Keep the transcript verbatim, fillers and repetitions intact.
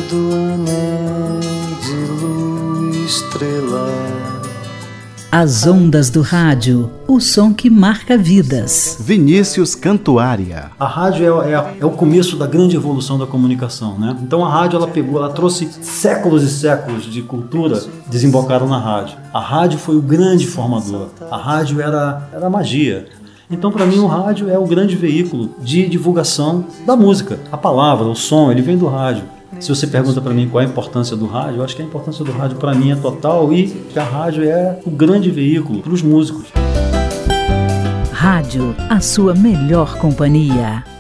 do anel de lua e estrela. As ondas do rádio, o som que marca vidas. Vinícius Cantuária. A rádio é, é, é o começo da grande evolução da comunicação, né? Então a rádio ela pegou, ela trouxe séculos e séculos de cultura, desembocaram na rádio. A rádio foi o grande formador. A rádio era, era magia. Então, para mim, o rádio é o grande veículo de divulgação da música. A palavra, o som, ele vem do rádio. Se você pergunta para mim qual é a importância do rádio, eu acho que a importância do rádio para mim é total e que a rádio é o grande veículo para os músicos. Rádio, a sua melhor companhia.